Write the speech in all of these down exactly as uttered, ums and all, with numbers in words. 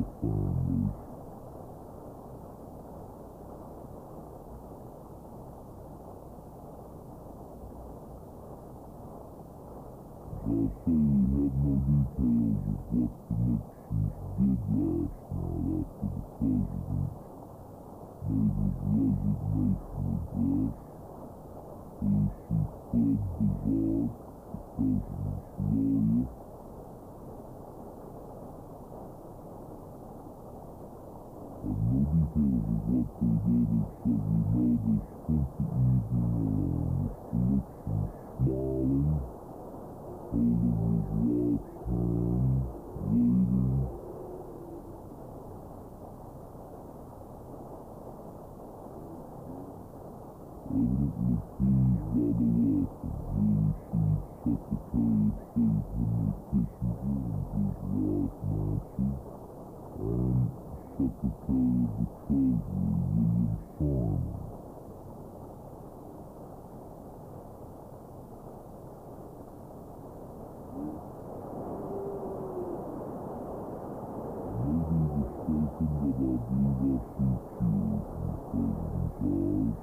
families. As I say, we have no details of what the Nixons did last night after the president made his resignation address. A superb bizarre, the president's lawyer. Have no details of what they did except we know they spent the evening alone. Mister Nixon smiling, holding his wife's hand, waiting. Evidently pleased by the welcome. He received Secretary of State Henry Kissinger and his wife Nancy, and Secretary of the Treasury William Simon. Mistaken, but I believe I see tears in the president's eyes.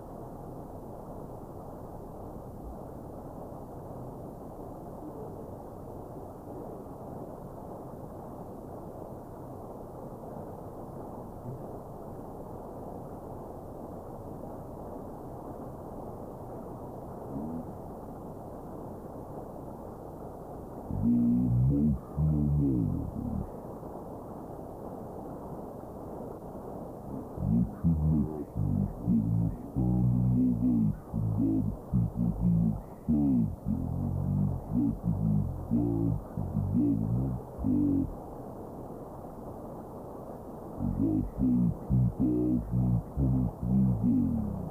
The emotional moment is Richard Nixon is given a standing ovation by the people who have served him in the executive branch of the government for, as I say, two thousand twenty-three days.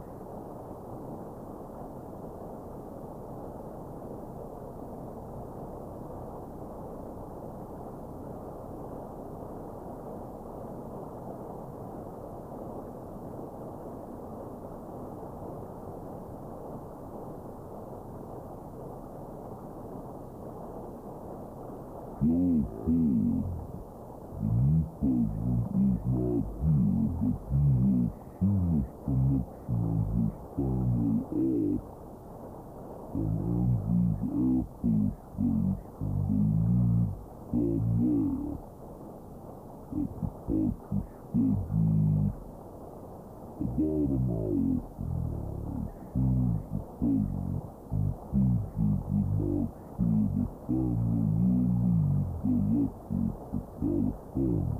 Joe Ford, the new president, is not here, but he will see Mister Nixon and his family off from Andrews Air Force Base, and they leave from there at departure scheduled about an hour from now. As soon as the president concludes his remarks here, the family will leave directly for California.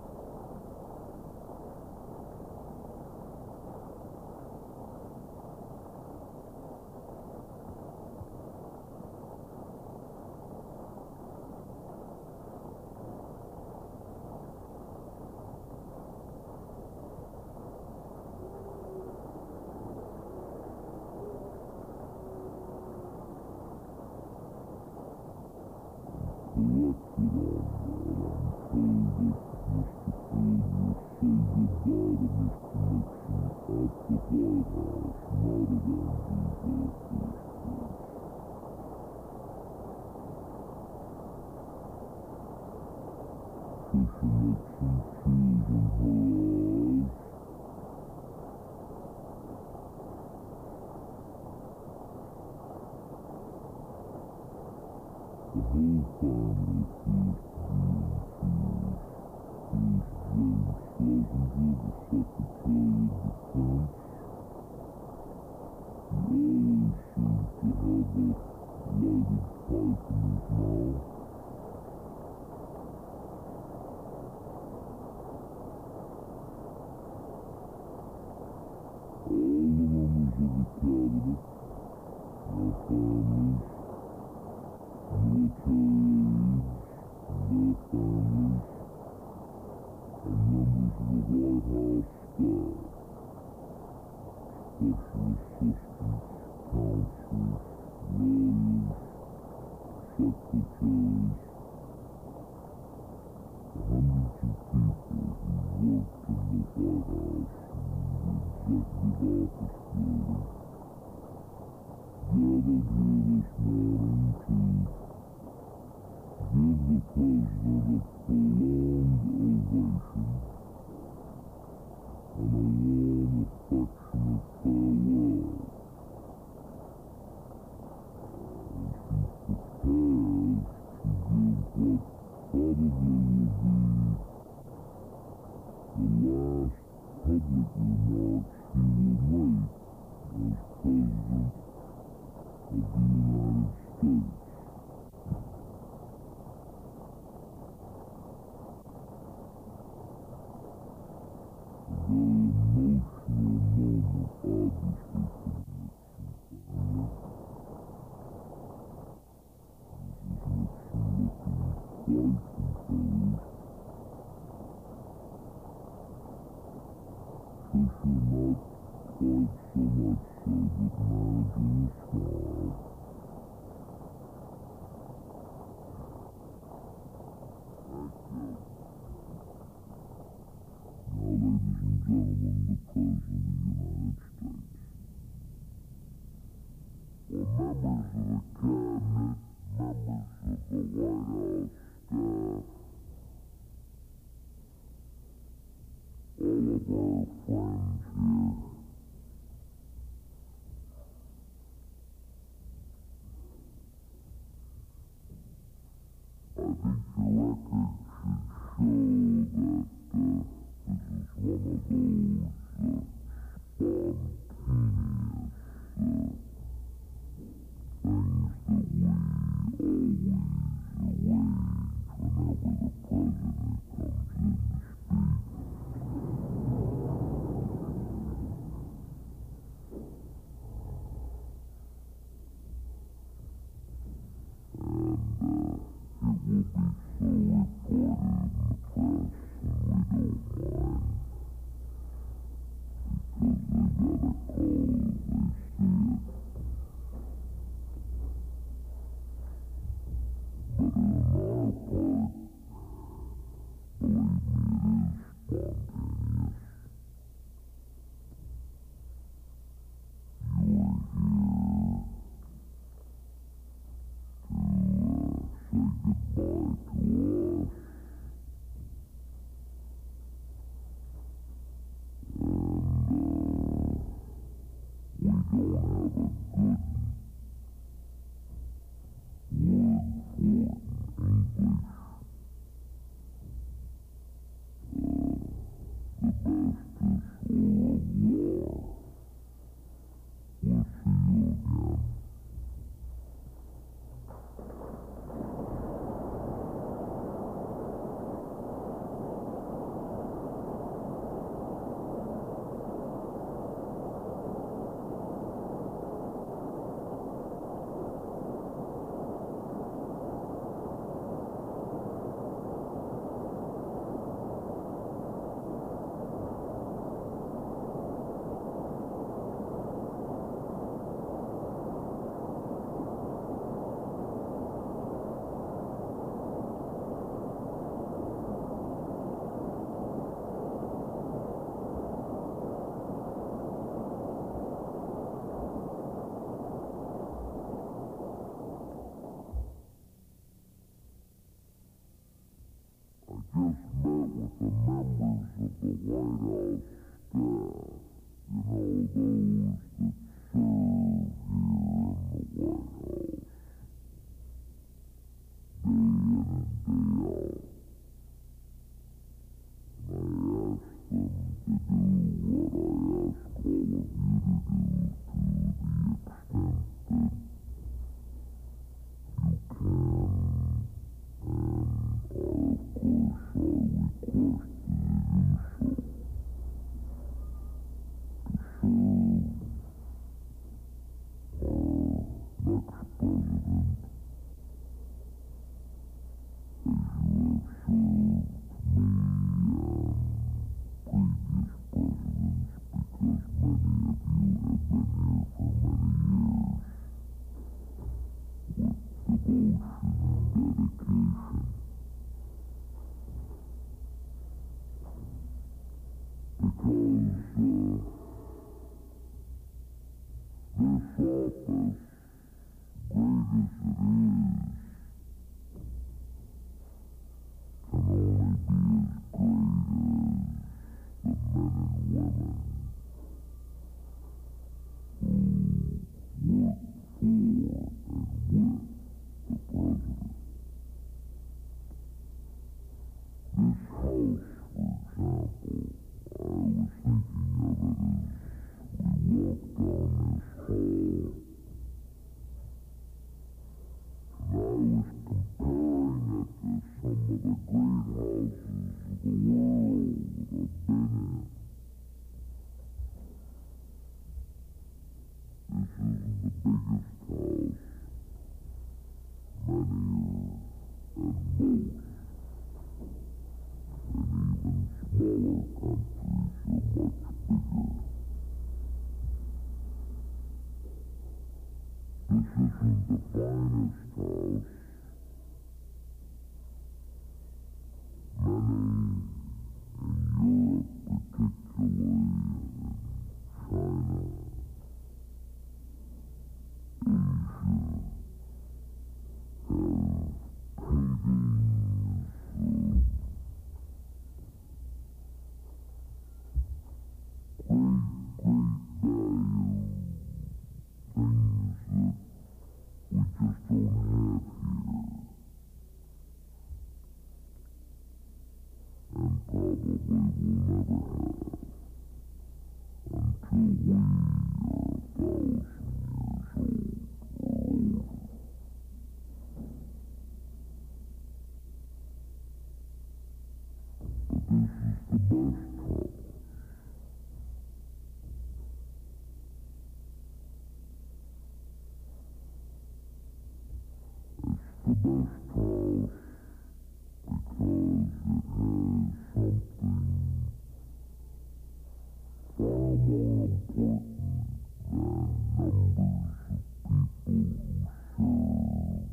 Corrected on that, I'm told that Mister Ford will say goodbye to Mister Nixon at the White House, not at Andrews Air Force Base. Tricia Nixon, tears in her eyes. The whole family appears to be in tears. Here's James Schlesinger, the Secretary of Defense. He always seems to have a lighted pipe in his mouth. All the members of the cabinet, their families, military aides and their families, and members of the White House staff, special assistants, counselors, lawyers, secretaries, the hundreds of people who worked in the White House and the Executive Office Building, gathered here this morning to give the president a prolonged ovation. remarks he will make as President of the United States. A very emotional moment, obviously, for the Nixon family. Missus Nixon looking quite composed. Tricia not quite so much so, but managing a smile. Thank you. Now, ladies and gentlemen, the President of the United States. Well, members of the Cabinet, members of the White House staff, all of our friends here, I think the record should show that uh, this is one of those uh, spontaneous uh, things that we always arrange whenever the President comes in to speak. And uh, it will be so reported in the press, and we don't mind, because they gotta call as they see it. But on our part, believe me, it is spontaneous. You are here to uh, say goodbye to us, and uh, we don't have a good word for it in English. Uh, the best is au revoir. We'll see you again. I just met with the members of the White House staff, you know, those that serve here in the White House, day in and day out. And I asked them to do what I ask all of you to do, to the extent that you can, and are, of course, are requested to do so, to serve our next President as you have served me and previous presidents, because many of you have been here for many years with devotion and dedication. Because uh, this office, great as it is, can only be as great as the men and women who work for and with the President. This house, for example, I was thinking isn't the finest house. Many in Europe, particularly in China, Asia, have paintings of great, great value, things that we just don't have here, and probably will never have until we are a thousand years old or older. But this is the best house. It's the best house because it has something far more important than numbers of people who serve,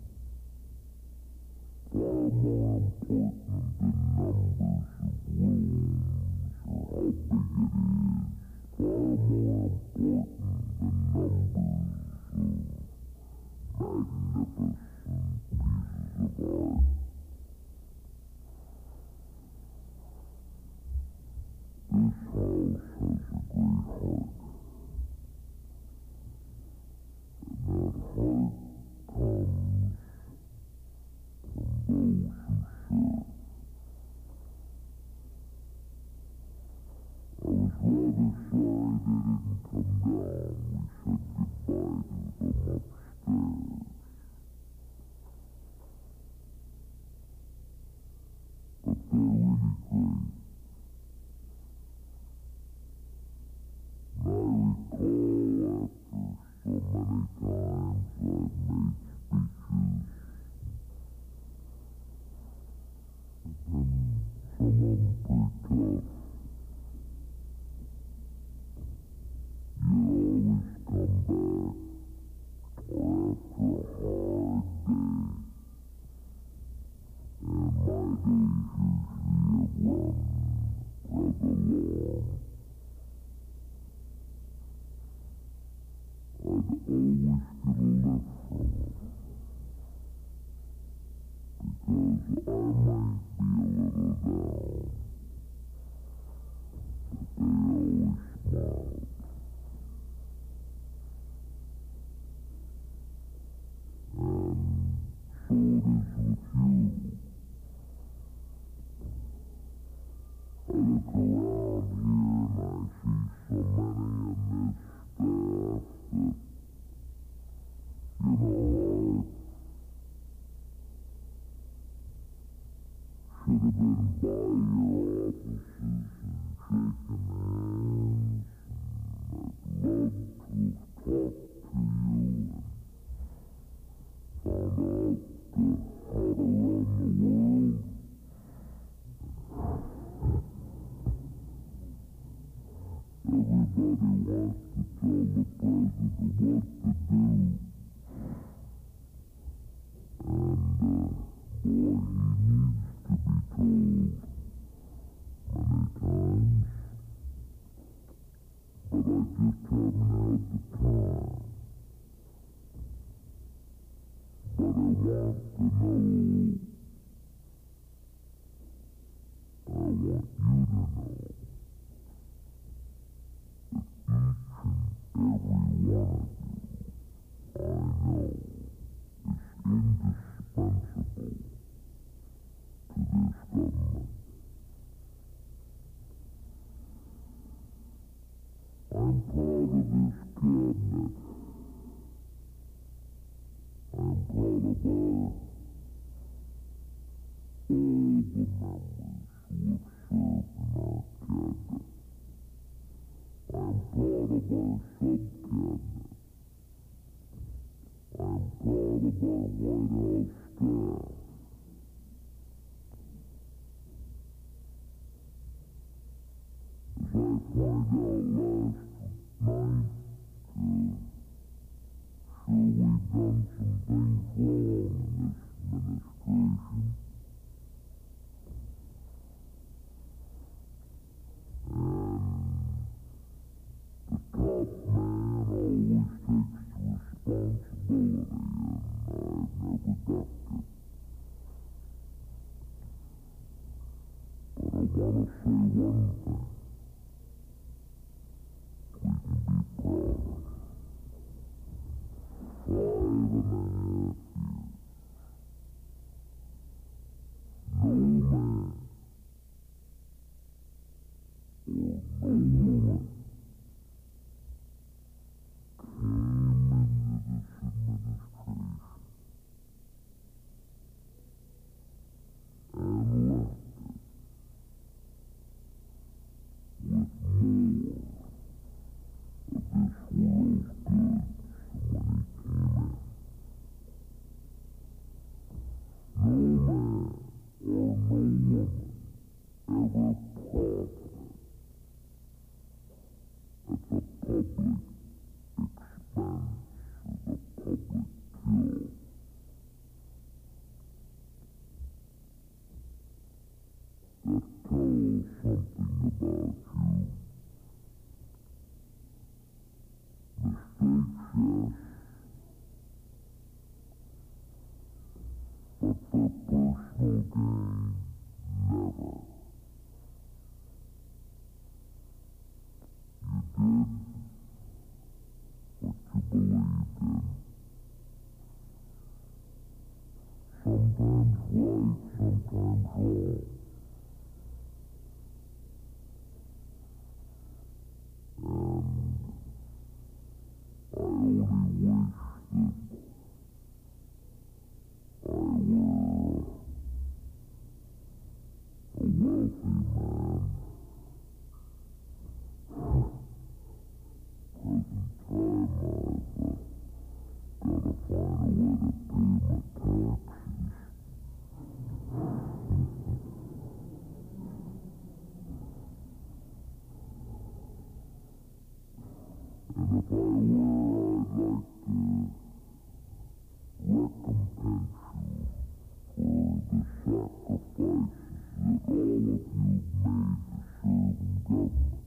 far more important than numbers of rooms or how big it is, far more important than numbers of magnificent pieces of art. This house has a great heart, and that heart comes from those who serve. I was rather sorry they didn't come down. We said goodbye to them upstairs. But they're really great. And I recall after so many times I've made speeches, and some of them pretty tough. You always come back, or after a hard day, and my days usually have run rather long. I'd always get a lift from them, because I might be a little down, but they always smiled. And so it is with you. I look around here and I see so many in this staff that, you know, I should have been by your offices and shaken hands, and I'd love to have talked to you and found out uh, how to run the world. Everybody wants to tell the president what to do, and uh, boy, he needs to be told many times, but I just haven't had the time. But I want to know, I want you to know, that each and every one of you, I know, is indispensable to this government. I'm proud of this cabinet. I'm proud of our, all the members who have served in our cabinet. I'm proud of our sub-cabinet. I'm proud of our White House staff. pointed out last night, uh, sure we've done some things wrong in this administration. And the top man always takes the responsibility, and I've never ducked it. But I want to say one thing. We can be proud. Five and a half years. No man or no woman came into this administration and left with more of this world's goods than when he came in. No man or no woman ever profited at the public expense or the public kill. That tells something about you. Mistakes, yes, but for personal gain, never. You did what you believed in. Sometimes right, sometimes wrong. And I only wish that I were a wealthy man. Present time I've uh, gotta find a way to pay my taxes. And if I were, I'd like to recompense you for the sacrifices that all of you made to serve in government.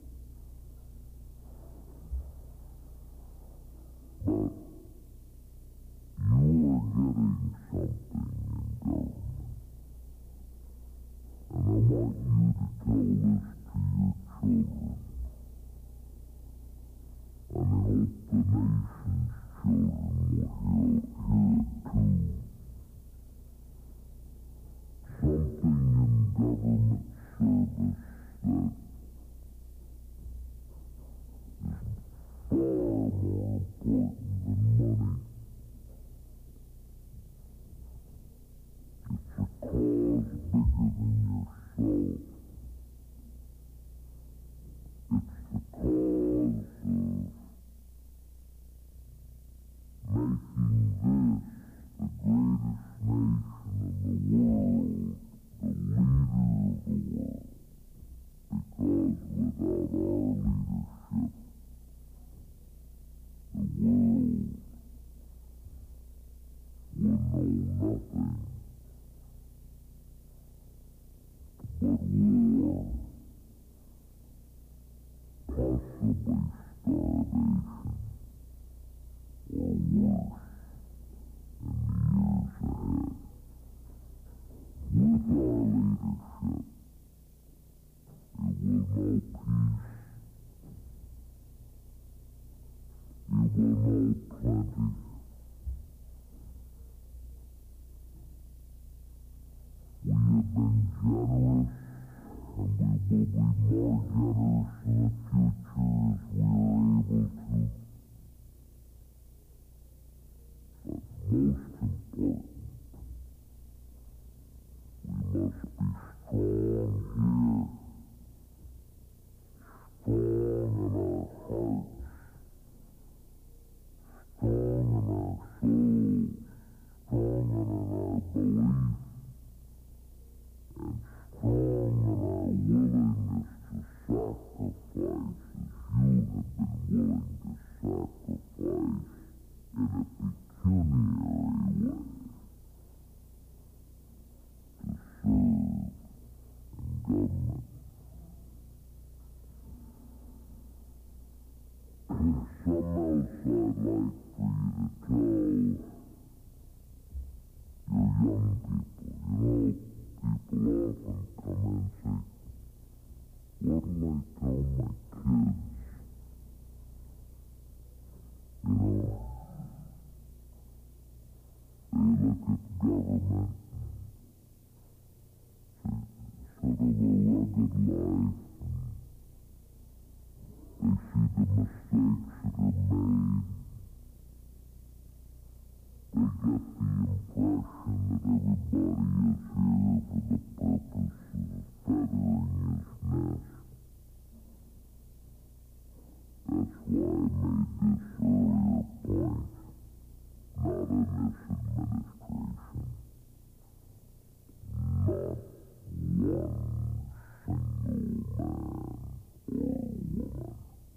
But you are getting something in government. And I want you to tell this to your children. And I hope the nation's children will hear, hear it too. Something in government service that is far more important than money. It's a cause bigger than yourself. It's the cause of making this the greatest nation in the world, the leader of the world. Because without our leadership, the world would know nothing but war, possibly starvation, or worse in the years ahead. With our leadership, it will know peace, it will know plenty. We have been generous, and we will be more generous in the future as we are able to. But most important, we must be strong here, strong in our hearts, strong in our souls, strong in our belief, and strong in our willingness to sacrifice something else I'd like for you to tell your young people. You know, people often come in and say, what'll I tell my kids? You know, they look at government, it's sort of a rugged life, and they see the mistakes that are made. They get the impression that everybody is here for the purposes of feathering his nest. That's why I made this earlier point. Not in this administration. Not one single man or woman.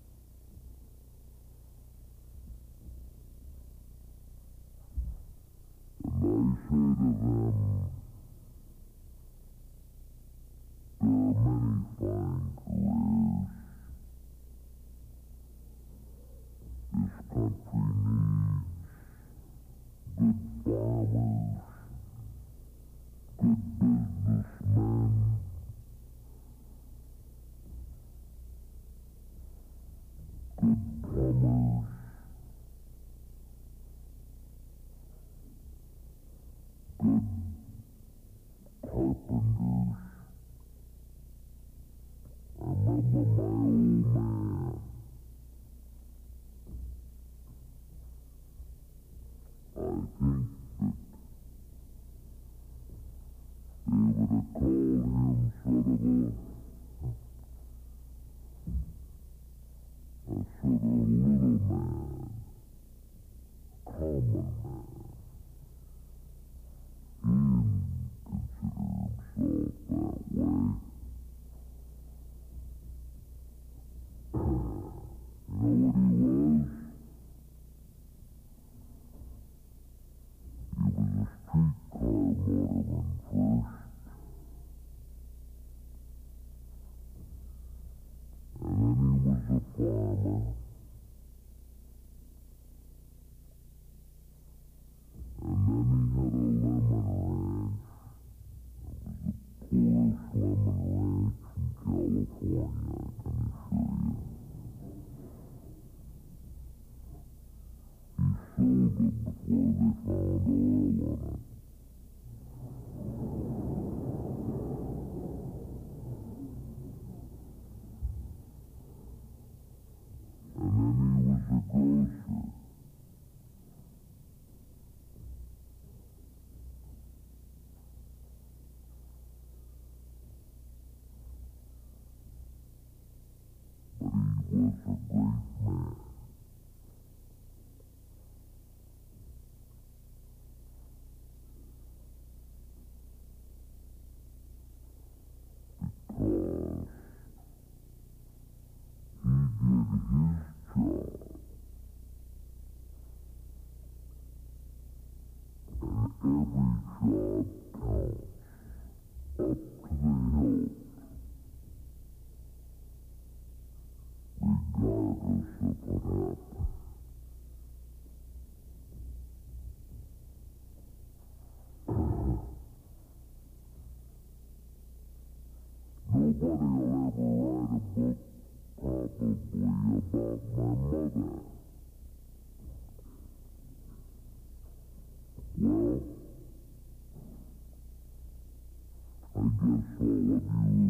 And I say to them, there are many fine careers this country needs. Good farmers, good businessmen, good plumbers, good carpenters. I remember my old man. I think that they would have called him sort of a, a sort of a little man, common man. He didn't consider himself that way. You know what he was? He was a streetcar motorman first, and then he was a farmer, and then he had a lemon ranch. It was the poorest lemon ranch in California, I can assure you. He sold it before they found oil on it. And then he was a grocer. But he was a great man. Because he did his job, and every job counts, up to the hilt, regardless of what happened. Nobody will ever write a book probably about my mother. Well, I guess all of you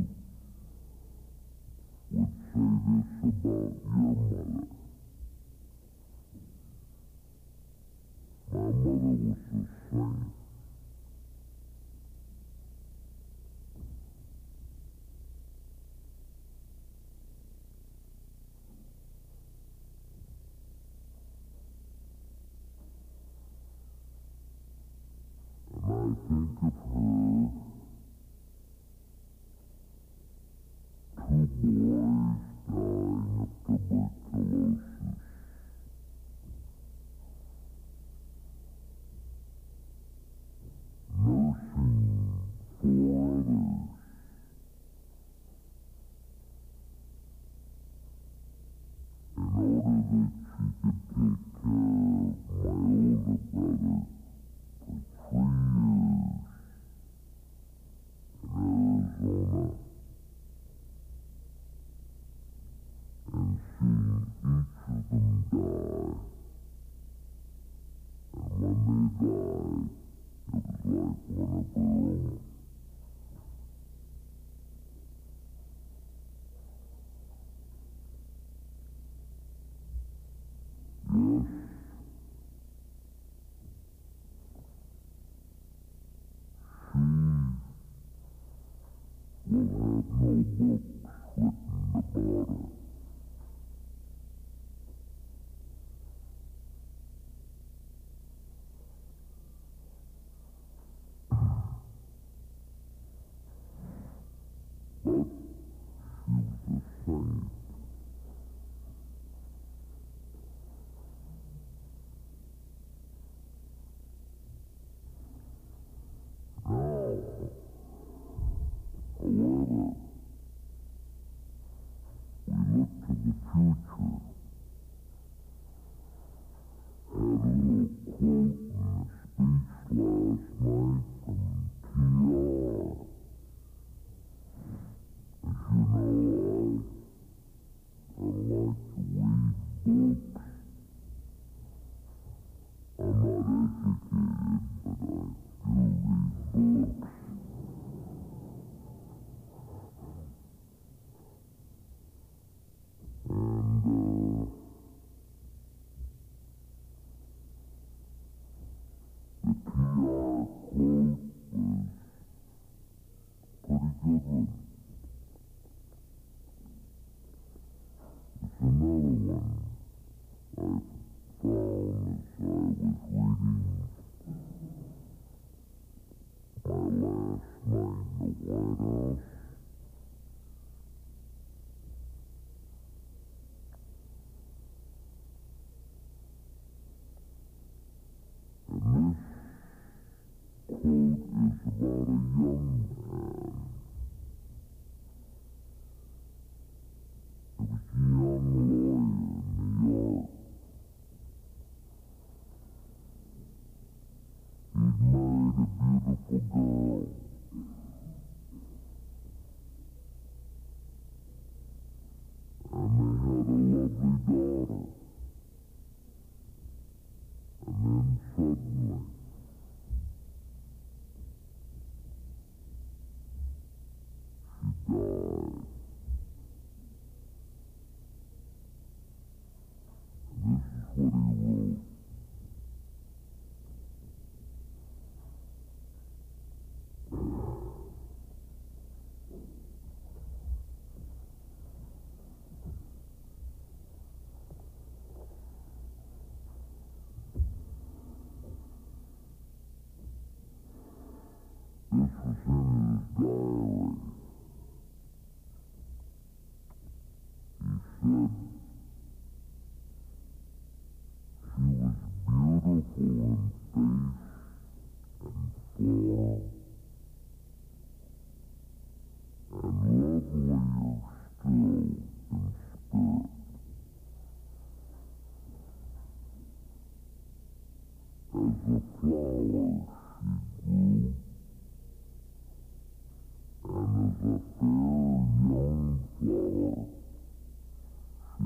would say this about your mother. My mother was a saint. And I think of her, two boys dying of tuberculosis, that she could take care of my older brother for three years in Arizona, and seeing each of them die. And when they died, it was like one of her own. Yes, she will have no books written about her. But she was a saint. Now, however, we look to the future. Had a little quote in a speech last night from T R. As you know, I, I like to read books. I'm not educated, but I do read books. And, uh, the T R quote was pretty good one. It's another one I found as I was reading my last night in the White House. And this quote is about a young man. He was a young lawyer in New York. He'd married a beautiful girl. And they had a lovely daughter. And then suddenly, she died. And this is what he wrote. This was in his diary. He said, she was beautiful in face and form, and lovelier still in spirit. As a flower she grew, and as a fair young flower she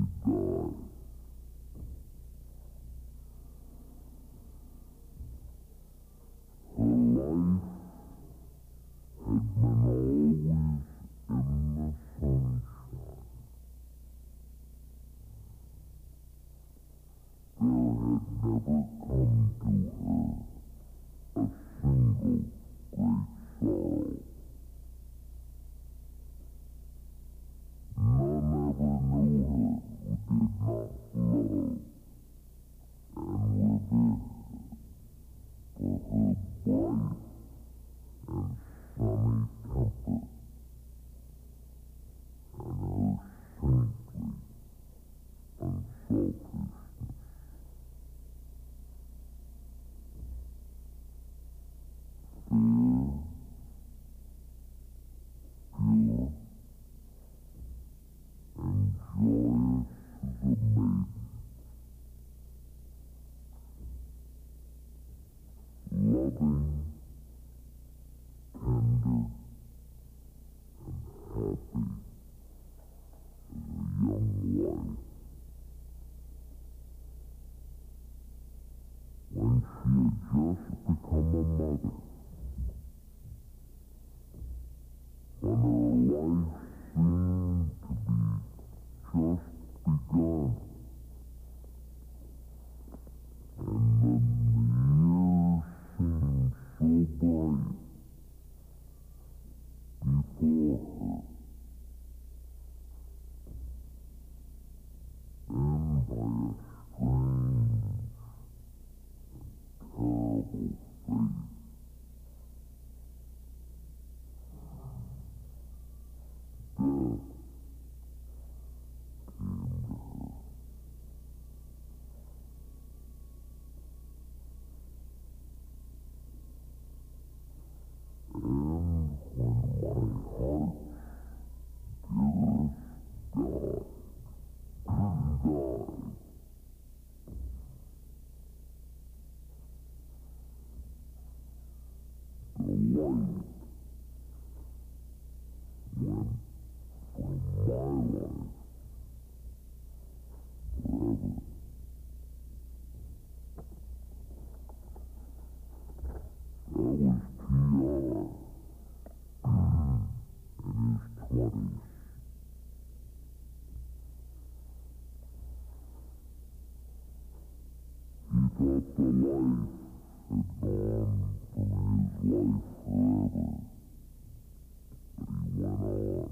thought the life had gone from his life forever, but he went on.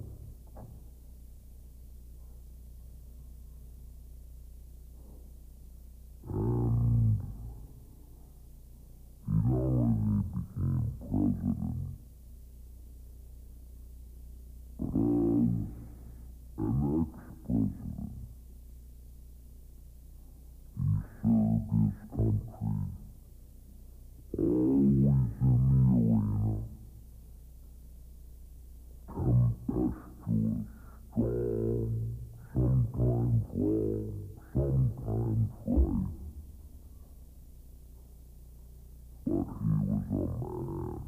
And he not only became president, but as an ex-president, he served his country always in the arena, tempestuous, strong, sometimes wrong, sometimes right, but he was a man.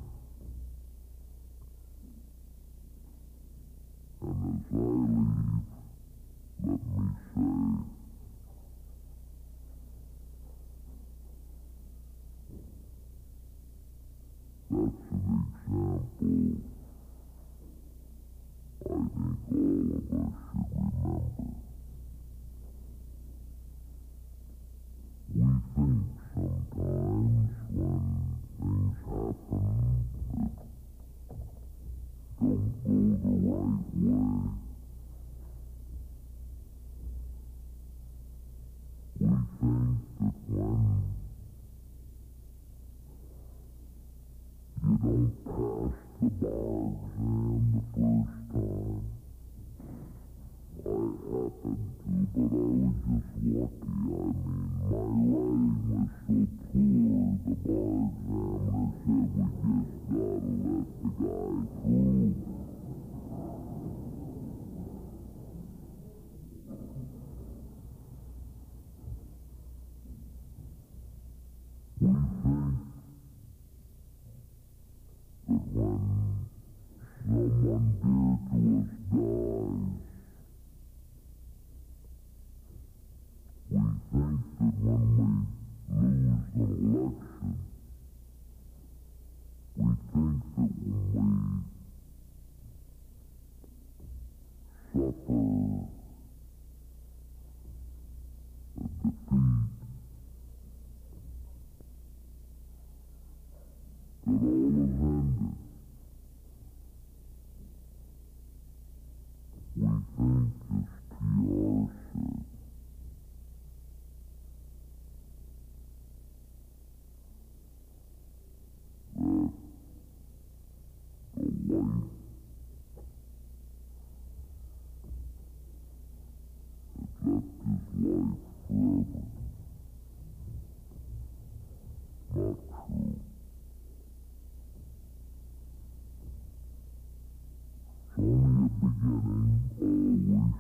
And as I leave, let me say, that's an example I think all of us should remember. We think sometimes when things happen that don't go the right way, we think that when you don't pass the bar exam the first time, I happened to, but I was just lucky. I mean, my writing was so poor, the bar examiner said we just gotta let the guy through. We think that when someone dear to us dies, we think that when we lose an election, we think that when we suffer a defeat, that all is ended. We think, as P R said, that the life had left his life forever. Not true. It's only a beginning, always.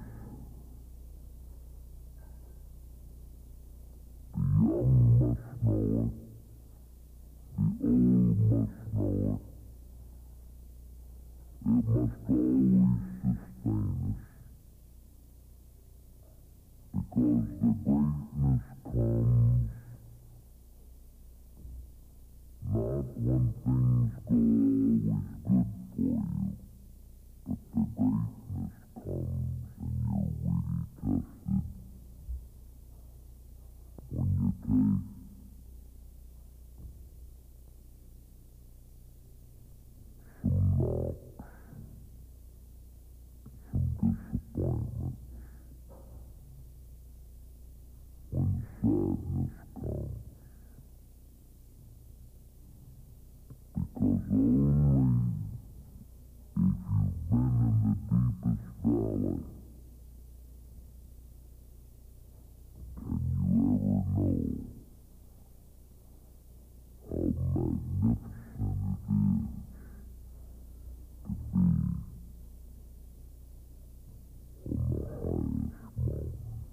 The young must know it. The old must know it. It must always sustain us. Because the greatness comes not when things go always good for you, but the greatness comes and you're really tested when you take some knocks, some disappointments, when sadness comes. Because only if you've been in the deepest valley can you ever know how magnificent it is to be on the highest mountain.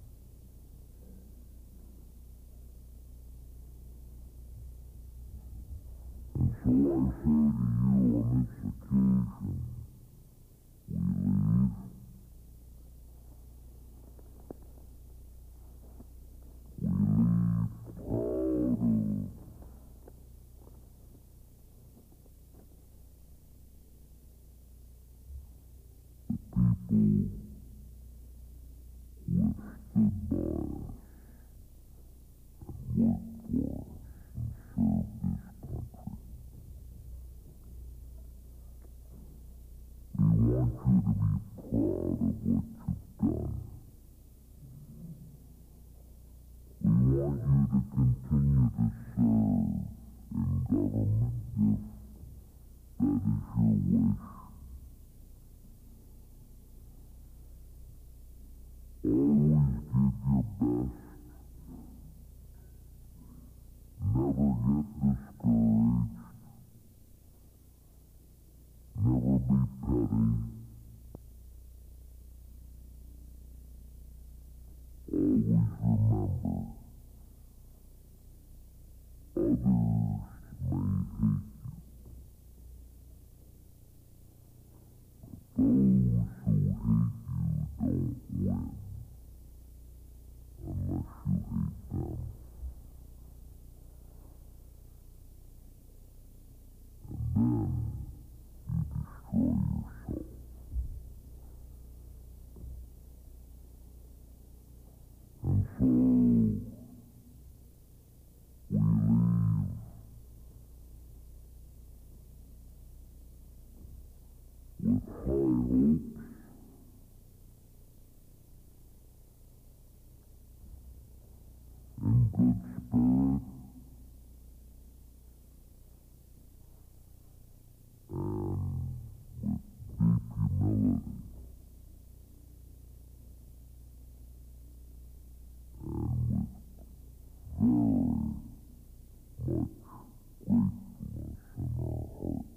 And so I say to you on this occasion, we leave we leave proud of the people who have stood by us and worked for remember, others may hate you. Those who hate you don't win unless you hate them. And then you destroy yourself. And so, we leave with high hopes and good spirit and with deep humility and with very much gratefulness in our hearts.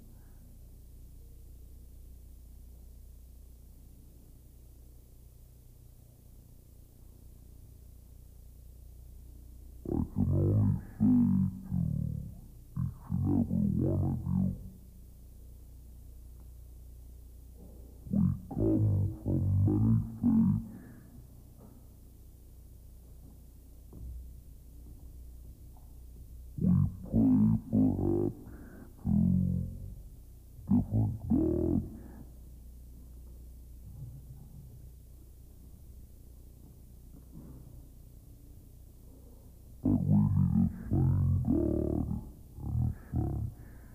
I can only say to each and every one of you, we come from many faiths. We pray perhaps to different gods, but really the same God in a sense.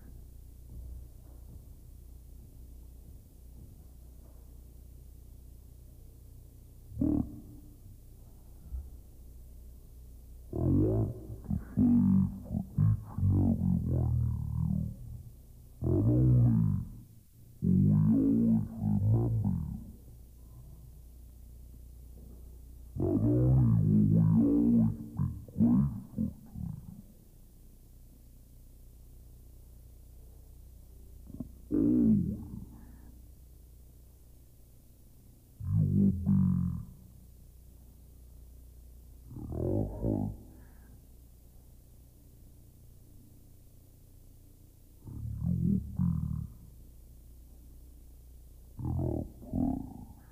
But I want to say for each and every one of you, not only will we always remember you, not only will we always be grateful to you, always you will be in our hearts, and you will be in our prayers.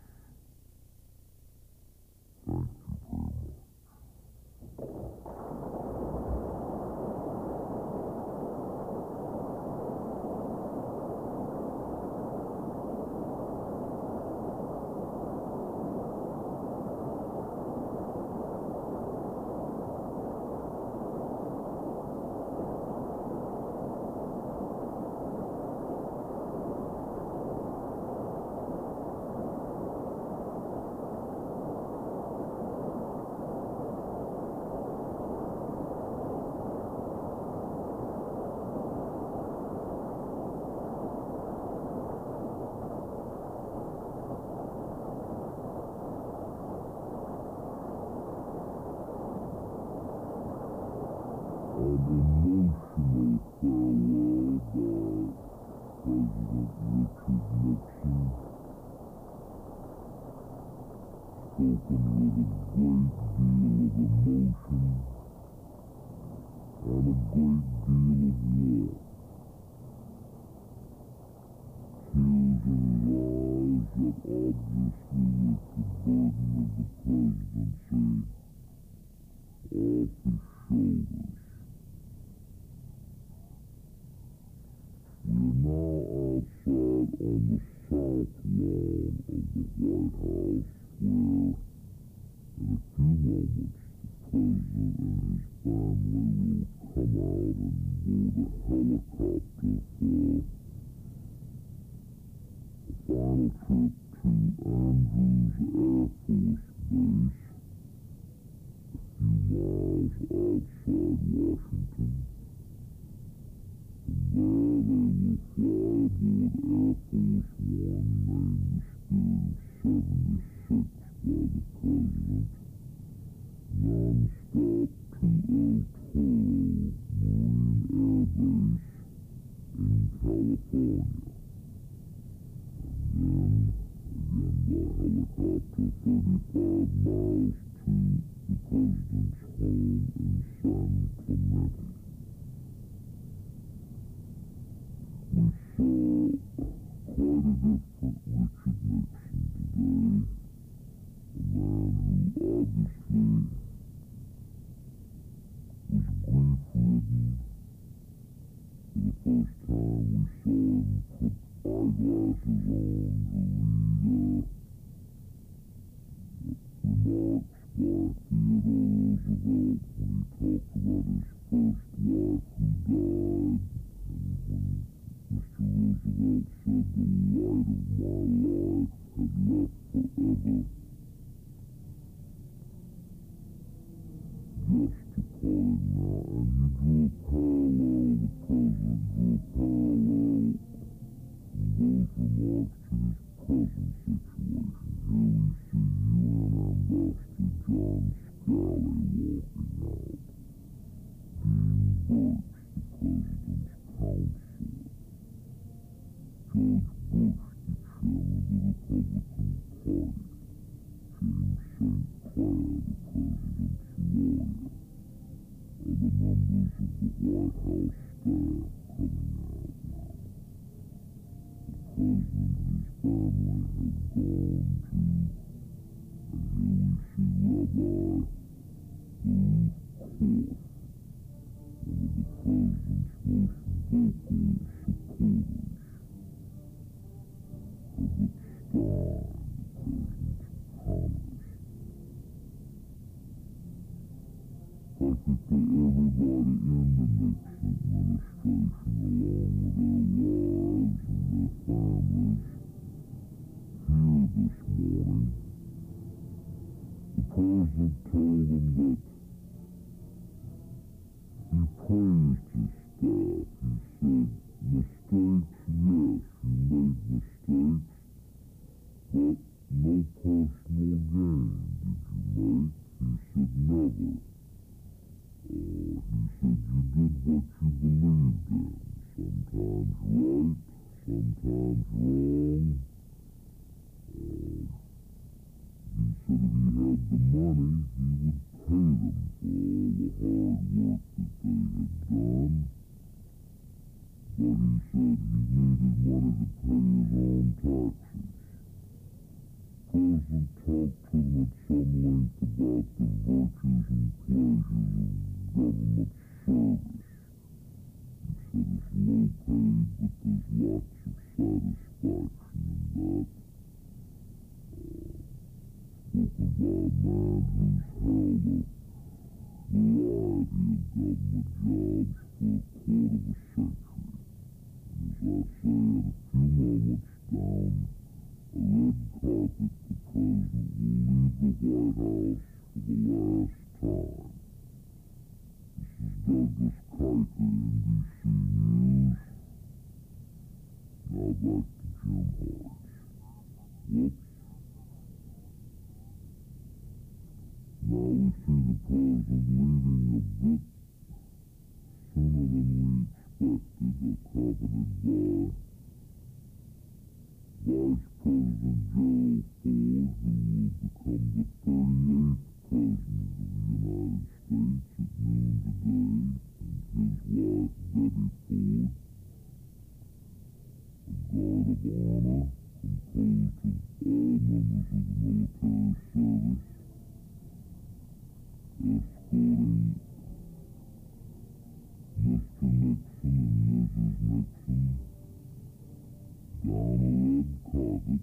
Thank you very much. An emotional farewell by President Richard Nixon, spoken with a great deal of emotion and a great deal of warmth. Tears in his eyes that obviously lift the burden of the presidency off his shoulders. We are now outside on the south lawn of the White House where, in a few moments, the president and his family will come out and board a helicopter for a final trip to Andrews Air Force Base, a few miles outside Washington. From there they will fly aboard Air Force One, named the Spirit of seventy-six by the President, non-stop to El Toro Marine Air Base in California. And then, again by helicopter, thirty-five miles to the obviously was grief-ridden. For the first time we saw him put eyeglasses on to read uh, remarks by Theodore Roosevelt when he talked about his first wife who died, and when Mister Roosevelt said the light of my life had left forever. Just departing now, and he drew a parallel, the President drew a parallel from those remarks to his present situation. Here we see U N Ambassador John Scali walking out. Dean Birch, the President's counselor. George Bush, the Chairman of the Republican Party. James Saint Clair, the President's lawyer. Other members of the White House staff coming out now. The President and his family have gone to, and here we see Rabbi Baruch Korf, one of the President's most vocal supporters. Herbert Stein, the President's economist. Practically everybody in the Nixon administration, along with their wives and their families, here this morning. The President told them that he praised his staff. He said, mistakes, yes, you made mistakes, but no personal gain did you make. He said, never. Uh, he said you did what you believed in, sometimes right, sometimes wrong. Uh, he said if he had the money, he would pay them for all the hard work that they had done. But he said he needed money to pay his own taxes. The President talked to him at some length about the virtues and pleasures of government service. He said it's low paid, but there's lots of satisfaction in that. Uh, spoken by a man who's held a variety of government jobs for a quarter of a century. And as I say, in a few moments down a red carpet, the President will leave the White House for the last time. This is Douglas Kiker, N B C News. Now back to Jim Harris. Whoops. Now we see the President leaving a bit sooner than we expected, accompanied by Vice President Gerald Ford, who will become the thirty-eighth President of the United States at noon today, and his wife Betty Ford. A guard of honor composed of all members of the military service, escorting Mister Nixon and Missus Nixon down a red carpet.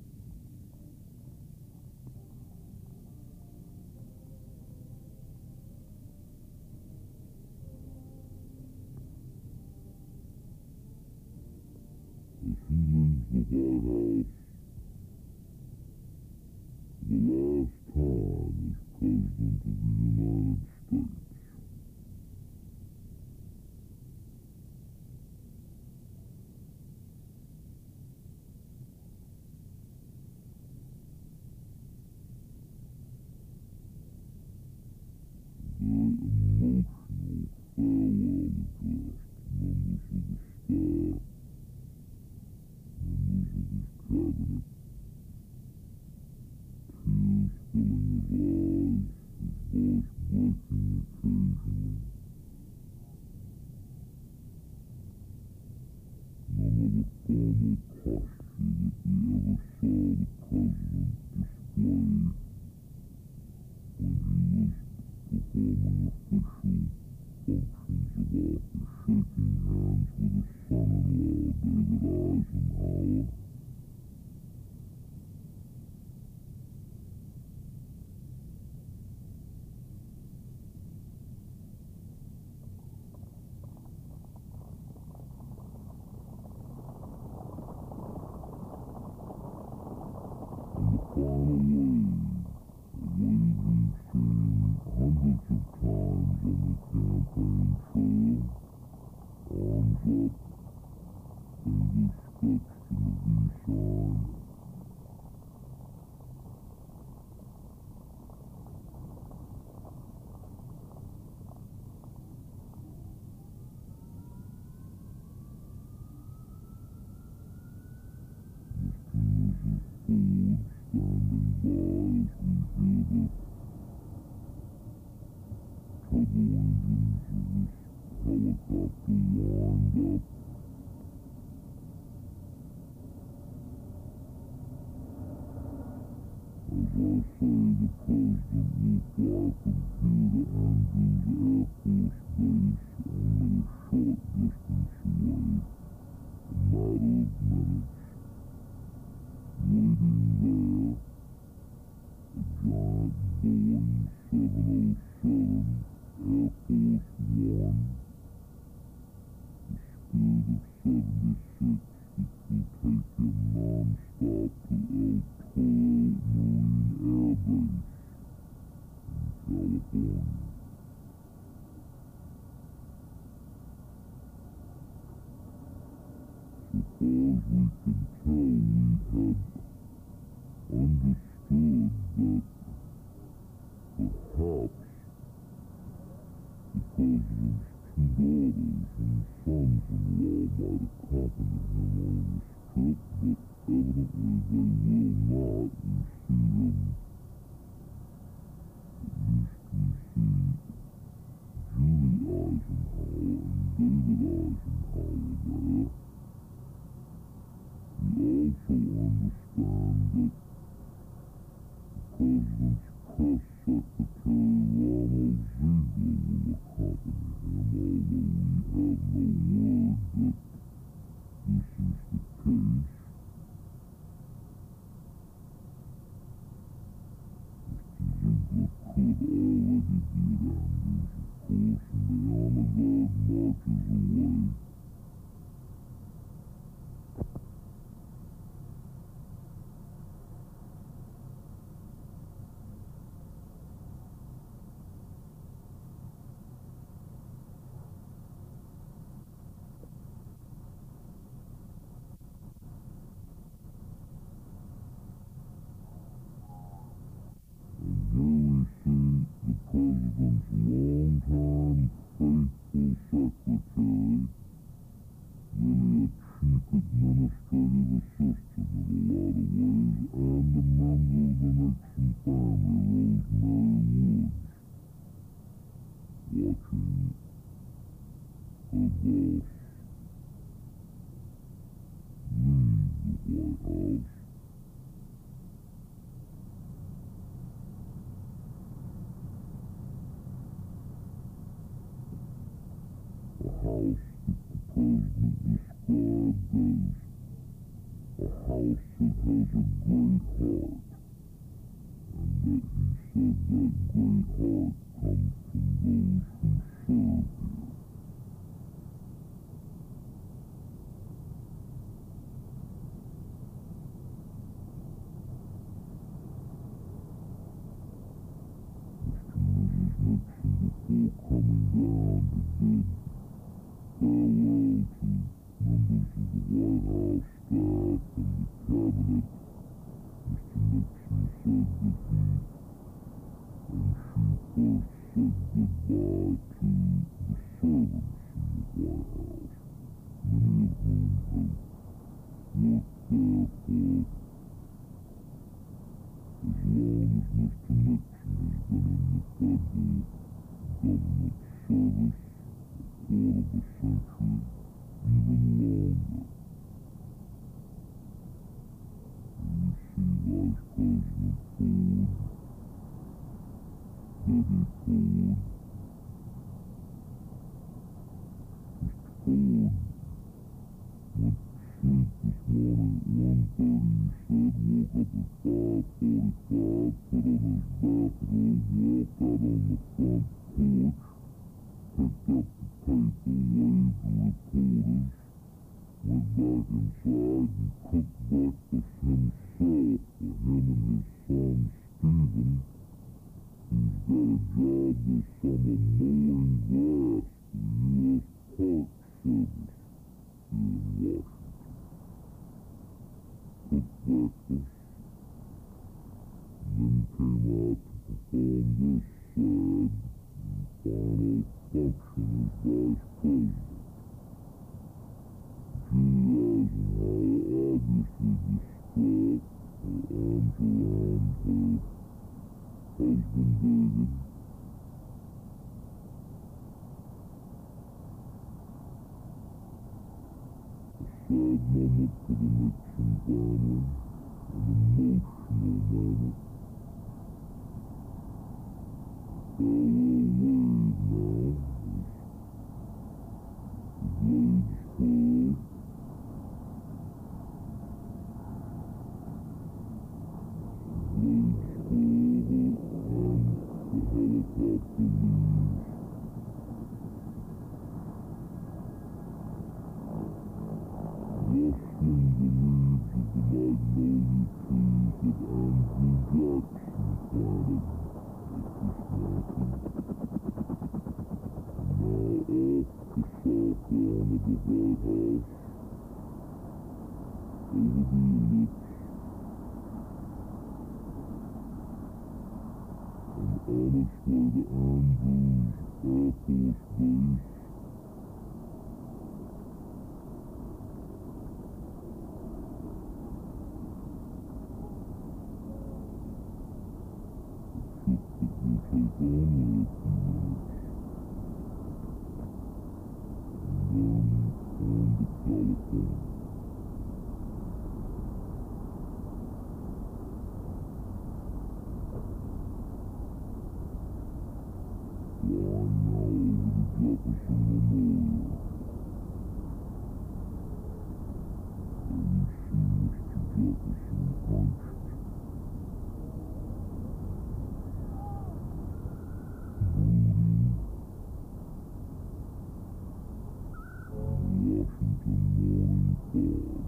As he leaves the White House for the last time as President of the United States. Very emotional farewell address to members of the staff, members of his cabinet. the turbo engines of this helicopter lined up. As I say, the President will fly from here to Andrews Air Force Base, only a short distance away, a matter of minutes. Waiting there, a giant Boeing seven oh seven Air Force One, the Spirit of seventy-six, which will take him non-stop to El Toro Marine Air Base in California. So far as we can tell, we had understood that perhaps the President's two daughters and sons-in-law might accompany him on this trip, but evidently they will not. We see them, at least we see Julie Eisenhower and David Eisenhower there. We also understand that the President's press secretary, Ronald Ziegler, will accompany him, although we have no word that this is the case. Mister Ziegler could already be at Andrews, of course, and the honor guard marches away. The President's longtime faithful secretary, really a chief administrative assistant in a lot of ways, and a member of the Nixon family, Rosemary Woods, watching her boss leave the White House. A house that the President described as a house that has a great heart, and that he said that great heart comes from those who serve here. Mister and Missus Nixon, before coming down to bid farewell to members of the White House staff and the cabinet, Mister Nixon said that he and she first said goodbye to the servants in the White House, many of whom have worked there for as long as Mister Nixon has been in the federal government service, quarter of a century, even longer. And you see Vice President Ford, Betty Ford. Mister Ford went to sleep this morning at one thirty, he said, woke up at five forty-five, put on his bathrobe, walked out on the front porch, picked up the paper, waved to reporters, went back inside and cooked breakfast himself for him and his son Stephen, who's got a job this summer mowing grass for the U S Park Service here in Washington. Cooked breakfast, and then came out to perform this sad and final function as Vice President. Julie Eisenhower, obviously distraught, her arms around her husband, David. A sad moment for the Nixon family, an emotional moment. Farewell Wade now, as the blades fall. Blades forward, and the helicopter leaves. Rustling the leaves of the magnolia trees that Andrew Jackson planted at this mountain. And now off to South Lawn of the White House, over the ellipse, and on its way to Andrews Air Force Base. It will take only a few minutes, and then on to California. Flying now over the Jefferson Memorial. There you see Mister Jefferson hunched, brooding, in the Washington morning fog.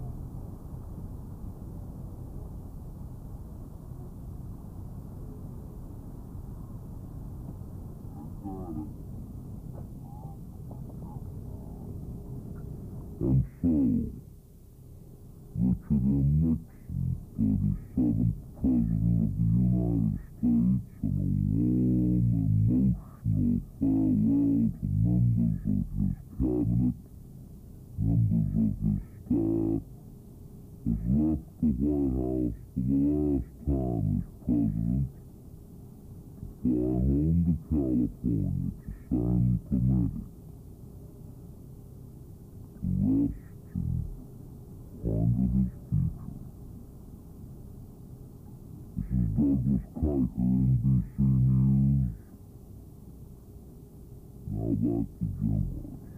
And so, Richard M. Nixon, thirty-seventh President of the United States, and a warm, emotional farewell to members of his cabinet, members of his staff, has left the White House for the last time as President to fly home to California to San Clemente, to rest and ponder his future. This is Douglas Kuiper, N B C News. Now back to Jim Horst.